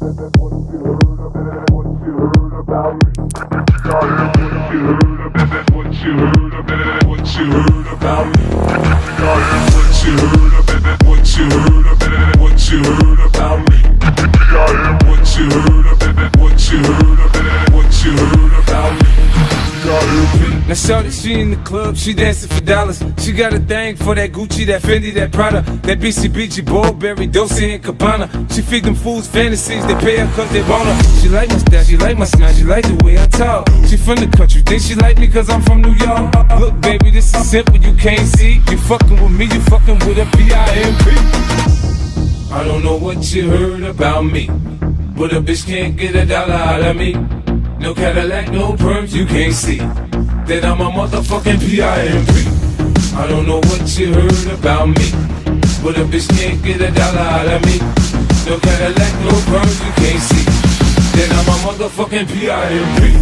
Now shorty, she in the club, she dancing for dollars. She got a thing for that Gucci, that Fendi, that Prada, that BCBG, Burberry, Dolce and Gabbana. She feed them fools fantasies, they pay her cause they want her. She like my style, she like my smile, she like the way I talk. She from the country, think she like me cause I'm from New York. Look baby, this is simple, you can't see. You fucking with me, you fucking with a P.I.M.P. I don't know what you heard about me, but a bitch can't get $1 out of me. No Cadillac, no perms, you can't see that I'm a motherfucking P.I.M.P. I don't know what you heard about me, but a bitch can't get $1 out of me. No Cadillac, no perms, you can't see that I'm a motherfucking P.I.M.P.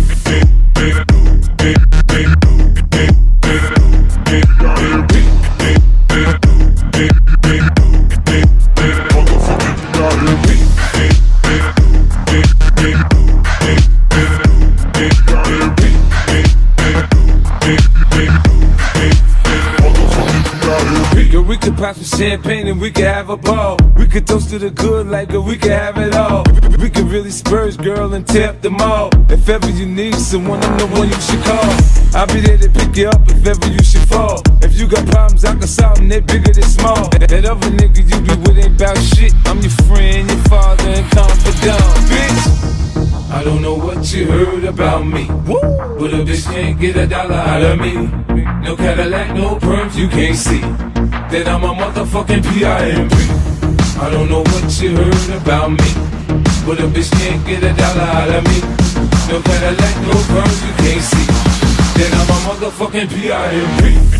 We could pop some champagne and we could have a ball. We could toast to the good like we could have it all. We could really spurge, girl, and tear up the mall. If ever you need someone, I'm the one you should call. I'll be there to pick you up if ever you should fall. If you got problems, I can solve them, they're bigger than small. That other nigga you be with ain't bout shit. I'm your friend, your father, and confidant, bitch. I don't know what you heard about me, but a bitch can't get $1 out of me. No Cadillac, no perms, you can't see that I'm a motherfucking P.I.M.P. I don't know what you heard about me, but a bitch can't get $1 out of me. No Cadillac, no perms, you can't see that I'm a motherfucking P.I.M.P.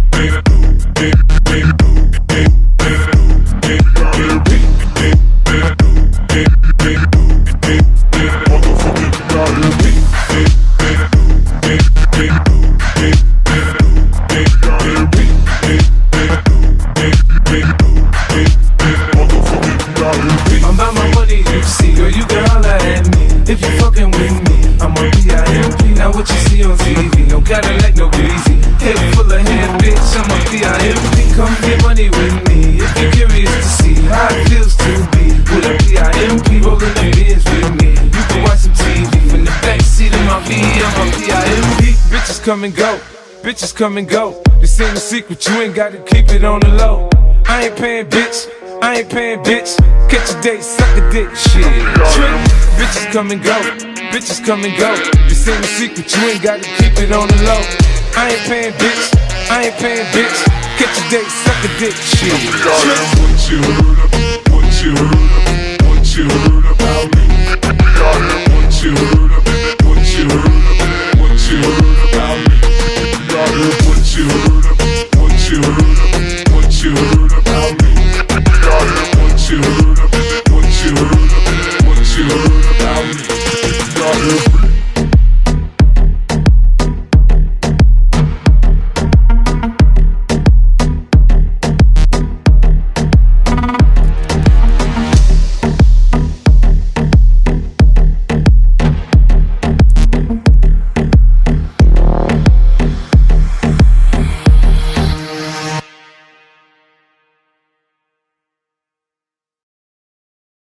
I'm about my money, you see, girl, you can holler at me if you fucking with me. I'm a P.I.M.P. Now what you see on TV, no Cadillac, no greasy, head full of hand, bitch. I'm a P.I.M.P. Come get money with me if you're curious to see how it feels to be with a P.I.M.P. rolling the bins with me. You can watch some TV from the backseat of my V. I'm a P.I.M.P. Bitches come and go, bitches come and go. This ain't a secret, you ain't gotta keep it on the low. I ain't paying, bitch. I ain't paying, bitch. Catch a date, suck a dick, shit. Trick. Bitches come and go, bitches come and go. This ain't a secret, you ain't gotta keep it on the low. I ain't paying, bitch. I ain't paying, bitch. Catch a date, suck a dick, shit. Trick.